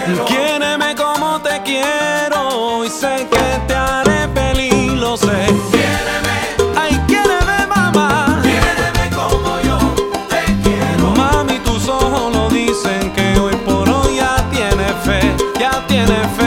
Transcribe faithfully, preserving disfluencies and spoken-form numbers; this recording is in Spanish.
quiero. Quiéreme como te quiero y sé que te haré feliz, lo sé. Quiéreme, Ay, quiéreme, mamá. quiéreme como yo te quiero. Mami, tus ojos lo dicen que hoy por hoy ya tienes fe, ya tienes fe.